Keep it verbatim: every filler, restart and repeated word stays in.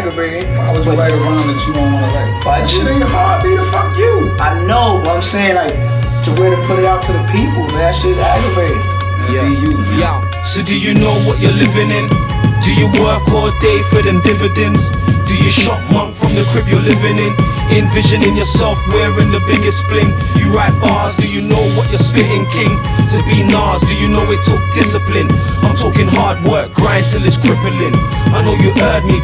aggravating. Why would you write a rhyme that you don't want to write? But That shit ain't hard, be the fuck you. I know, but I'm saying like to where to put it out to the people, man. That shit's aggravating. Yeah. Be you, man. Yeah. So do you know what you're living in? Do you work all day for them dividends? Do you shop monk from the crib you're living in? Envisioning yourself wearing the biggest bling. You write bars, do you know what you're spitting, king? To be Nas, do you know it took discipline? I'm talking hard work, grind till it's crippling. I know you heard me.